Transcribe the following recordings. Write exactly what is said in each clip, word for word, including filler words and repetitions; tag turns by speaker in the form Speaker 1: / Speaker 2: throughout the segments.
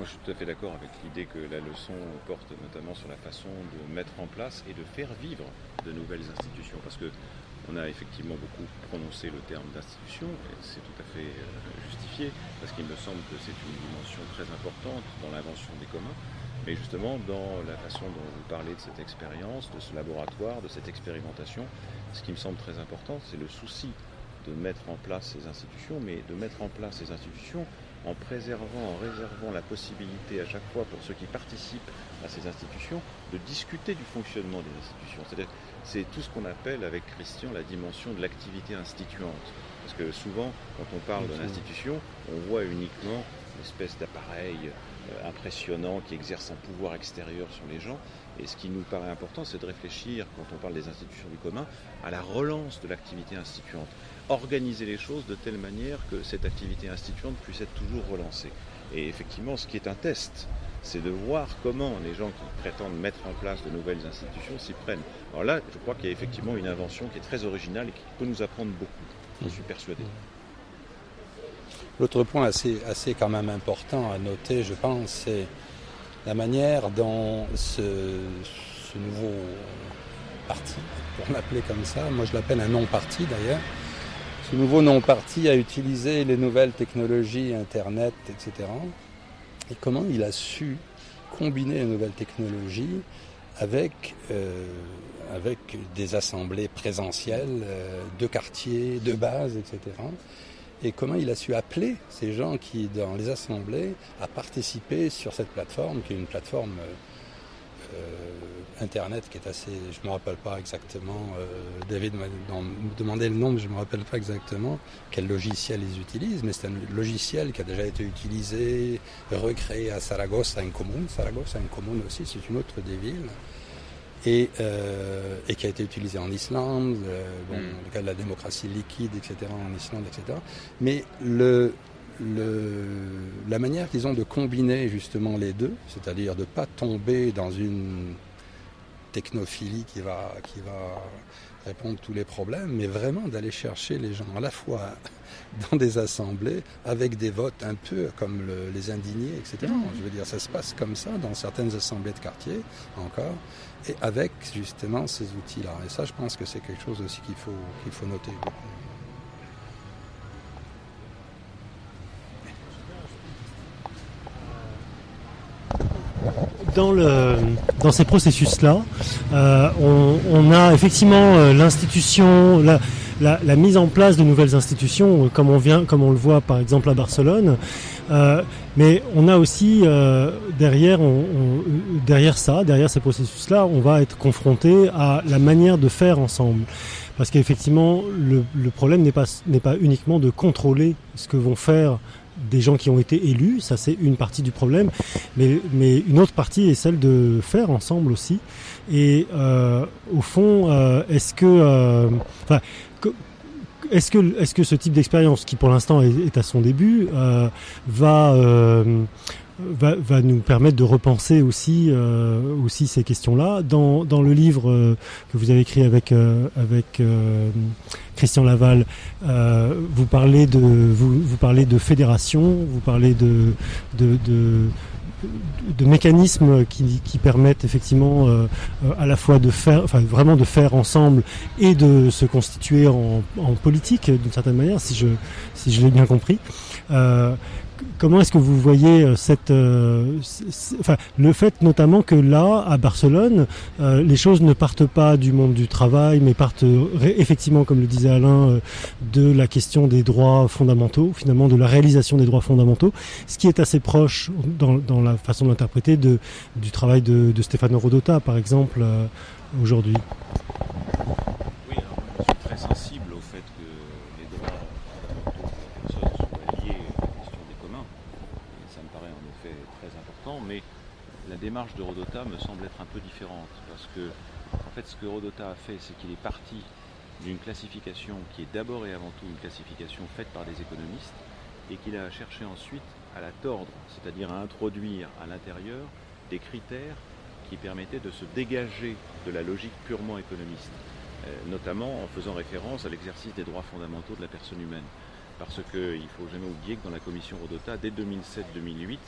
Speaker 1: Moi, je suis tout à fait d'accord avec l'idée que la leçon porte notamment sur la façon de mettre en place et de faire vivre de nouvelles institutions. Parce que on a effectivement beaucoup prononcé le terme d'institution, et c'est tout à fait euh, justifié, parce qu'il me semble que c'est une dimension très importante dans l'invention des communs, mais justement dans la façon dont vous parlez de cette expérience, de ce laboratoire, de cette expérimentation, ce qui me semble très important, c'est le souci de mettre en place ces institutions, mais de mettre en place ces institutions en préservant, en réservant la possibilité à chaque fois pour ceux qui participent à ces institutions de discuter du fonctionnement des institutions. C'est-à-dire, c'est tout ce qu'on appelle avec Christian la dimension de l'activité instituante. Parce que souvent, quand on parle de l'institution, on voit uniquement une espèce d'appareil euh, impressionnant qui exerce un pouvoir extérieur sur les gens. Et ce qui nous paraît important, c'est de réfléchir, quand on parle des institutions du commun, à la relance de l'activité instituante. Organiser les choses de telle manière que cette activité instituante puisse être toujours relancée. Et effectivement, ce qui est un test, c'est de voir comment les gens qui prétendent mettre en place de nouvelles institutions s'y prennent. Alors là, je crois qu'il y a effectivement une invention qui est très originale et qui peut nous apprendre beaucoup. Je suis persuadé.
Speaker 2: L'autre point assez, assez quand même important à noter, je pense, c'est la manière dont ce, ce nouveau parti, pour l'appeler comme ça, moi je l'appelle un non-parti d'ailleurs, ce nouveau non-parti a utilisé les nouvelles technologies, Internet, et cetera. Et comment il a su combiner les nouvelles technologies avec, euh, avec des assemblées présentielles euh, de quartiers, de base, et cetera. Et comment il a su appeler ces gens qui, dans les assemblées, à participer sur cette plateforme, qui est une plateforme euh, Internet qui est assez... Je ne me rappelle pas exactement, euh, David m'a demandé le nom, mais je ne me rappelle pas exactement quel logiciel ils utilisent, mais c'est un logiciel qui a déjà été utilisé, recréé à Saragossa en Comune. Saragossa en Comune aussi, c'est une autre des villes. Et, euh, et qui a été utilisé en Islande, euh, bon, mm. le cas de la démocratie liquide, et cetera, en Islande, et cetera. Mais le, le, la manière qu'ils ont de combiner justement les deux, c'est-à-dire de ne pas tomber dans une technophilie qui va, qui va répondre à tous les problèmes, mais vraiment d'aller chercher les gens à la fois dans des assemblées, avec des votes un peu comme le, les indignés, et cetera. Mm. Je veux dire, ça se passe comme ça dans certaines assemblées de quartier encore, et avec justement ces outils-là. Et ça, je pense que c'est quelque chose aussi qu'il faut, qu'il faut noter.
Speaker 3: Dans, le, dans ces processus-là, euh, on, on a effectivement euh, l'institution, la, la, la mise en place de nouvelles institutions, euh, comme on vient, comme on le voit par exemple à Barcelone. Euh, mais on a aussi euh, derrière, on, on, derrière ça, derrière ces processus-là, on va être confronté à la manière de faire ensemble. Parce qu'effectivement, le, le problème n'est pas, n'est pas uniquement de contrôler ce que vont faire des gens qui ont été élus, ça c'est une partie du problème, mais, mais une autre partie est celle de faire ensemble aussi. Et euh, au fond, euh, est-ce que, euh, enfin, est-ce que, est-ce que ce type d'expérience, qui pour l'instant est, est à son début, euh, va euh, Va, va nous permettre de repenser aussi euh, aussi ces questions-là. Dans dans le livre euh, que vous avez écrit avec euh, avec euh, Christian Laval, euh, vous parlez de vous vous parlez de fédération, vous parlez de de de, de mécanismes qui qui permettent effectivement euh, à la fois de faire, enfin vraiment de faire ensemble et de se constituer en en politique d'une certaine manière, si je si je l'ai bien compris. Euh, Comment est-ce que vous voyez cette, euh, enfin, le fait notamment que là, à Barcelone, euh, les choses ne partent pas du monde du travail, mais partent ré- effectivement, comme le disait Alain, euh, de la question des droits fondamentaux, finalement de la réalisation des droits fondamentaux, ce qui est assez proche dans, dans la façon de l'interpréter de, du travail de, de Stefano Rodotà, par exemple, euh, aujourd'hui.
Speaker 1: Oui, alors moi, je suis très sensible au fait que les droits fondamentaux des personnes soient liés à la question des communs. Et ça me paraît en effet très important, mais la démarche de Rodotà me semble être un peu différente, parce que en fait ce que Rodotà a fait, c'est qu'il est parti d'une classification qui est d'abord et avant tout une classification faite par des économistes, et qu'il a cherché ensuite à la tordre, c'est-à-dire à introduire à l'intérieur des critères qui permettaient de se dégager de la logique purement économiste, euh, notamment en faisant référence à l'exercice des droits fondamentaux de la personne humaine. Parce qu'il ne faut jamais oublier que dans la commission Rodotà, dès deux mille sept deux mille huit,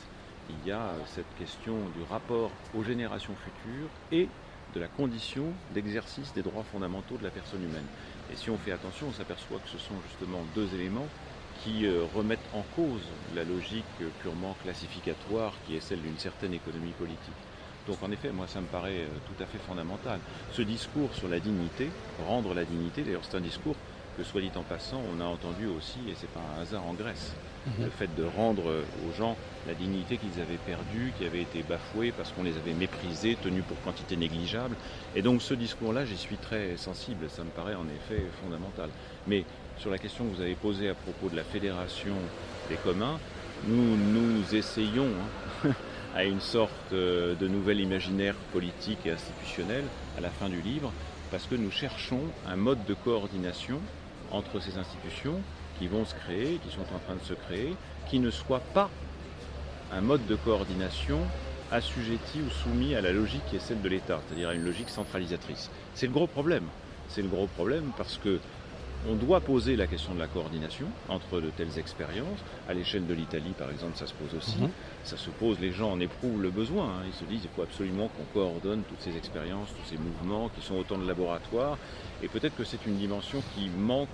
Speaker 1: il y a cette question du rapport aux générations futures et de la condition d'exercice des droits fondamentaux de la personne humaine. Et si on fait attention, on s'aperçoit que ce sont justement deux éléments qui euh, remettent en cause la logique euh, purement classificatoire qui est celle d'une certaine économie politique. Donc en effet, moi ça me paraît euh, tout à fait fondamental. Ce discours sur la dignité, rendre la dignité, d'ailleurs c'est un discours que, soit dit en passant, on a entendu aussi, et c'est pas un hasard, en Grèce. Mmh. Le fait de rendre aux gens la dignité qu'ils avaient perdue, qui avait été bafouée parce qu'on les avait méprisés, tenus pour quantité négligeable. Et donc ce discours-là, j'y suis très sensible, ça me paraît en effet fondamental. Mais sur la question que vous avez posée à propos de la fédération des communs, nous, nous essayons hein, à une sorte de nouvel imaginaire politique et institutionnel à la fin du livre, parce que nous cherchons un mode de coordination entre ces institutions qui vont se créer, qui sont en train de se créer, qui ne soit pas un mode de coordination assujetti ou soumis à la logique qui est celle de l'État, c'est-à-dire à une logique centralisatrice. C'est le gros problème. C'est le gros problème parce que on doit poser la question de la coordination entre de telles expériences. À l'échelle de l'Italie, par exemple, ça se pose aussi. Mmh. Ça se pose, les gens en éprouvent le besoin. Hein. Ils se disent qu'il faut absolument qu'on coordonne toutes ces expériences, tous ces mouvements qui sont autant de laboratoires. Et peut-être que c'est une dimension qui manque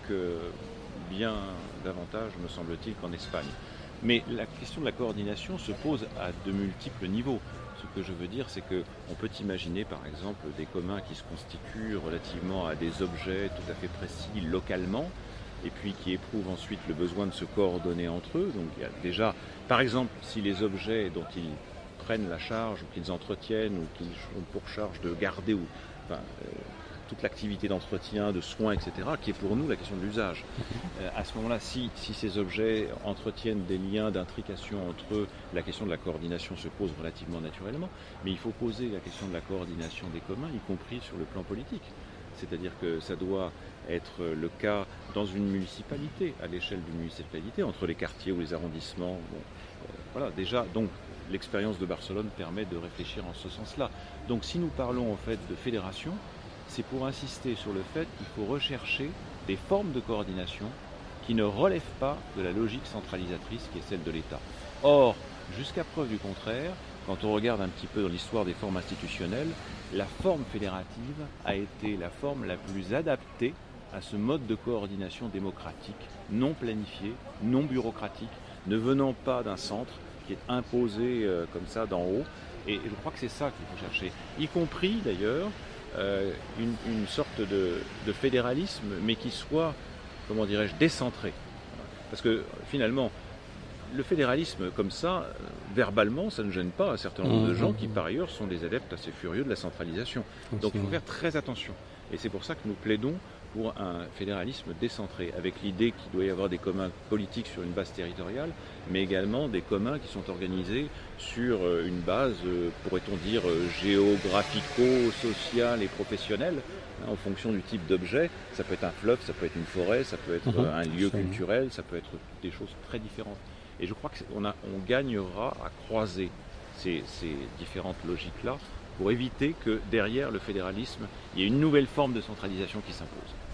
Speaker 1: bien davantage, me semble-t-il, qu'en Espagne. Mais la question de la coordination se pose à de multiples niveaux. Ce que je veux dire, c'est qu'on peut imaginer, par exemple, des communs qui se constituent relativement à des objets tout à fait précis localement, et puis qui éprouvent ensuite le besoin de se coordonner entre eux. Donc il y a déjà, par exemple, si les objets dont ils prennent la charge, ou qu'ils entretiennent, ou qu'ils ont pour charge de garder, ou enfin, euh, toute l'activité d'entretien, de soins, et cetera, qui est pour nous la question de l'usage. Euh, à ce moment-là, si, si ces objets entretiennent des liens d'intrication entre eux, la question de la coordination se pose relativement naturellement, mais il faut poser la question de la coordination des communs, y compris sur le plan politique. C'est-à-dire que ça doit être le cas dans une municipalité, à l'échelle d'une municipalité, entre les quartiers ou les arrondissements. Bon, euh, voilà, déjà, donc, l'expérience de Barcelone permet de réfléchir en ce sens-là. Donc si nous parlons en fait de fédération, c'est pour insister sur le fait qu'il faut rechercher des formes de coordination qui ne relèvent pas de la logique centralisatrice qui est celle de l'État. Or, jusqu'à preuve du contraire, quand on regarde un petit peu dans l'histoire des formes institutionnelles, la forme fédérative a été la forme la plus adaptée à ce mode de coordination démocratique, non planifié, non bureaucratique, ne venant pas d'un centre qui est imposé euh, comme ça d'en haut. Et je crois que c'est ça qu'il faut chercher, y compris d'ailleurs euh, une, une sorte de, de fédéralisme, mais qui soit, comment dirais-je, décentré. Parce que finalement, le fédéralisme comme ça, verbalement, ça ne gêne pas un certain nombre de gens qui par ailleurs sont des adeptes assez furieux de la centralisation. Donc il faut faire très attention. Et c'est pour ça que nous plaidons pour un fédéralisme décentré, avec l'idée qu'il doit y avoir des communs politiques sur une base territoriale, mais également des communs qui sont organisés sur une base, pourrait-on dire, géographico-sociale et professionnelle, en fonction du type d'objet. Ça peut être un fleuve, ça peut être une forêt, ça peut être mmh, un lieu culturel, ça peut être des choses très différentes. Et je crois qu'on a, on gagnera à croiser ces, ces différentes logiques-là pour éviter que derrière le fédéralisme, il y ait une nouvelle forme de centralisation qui s'impose.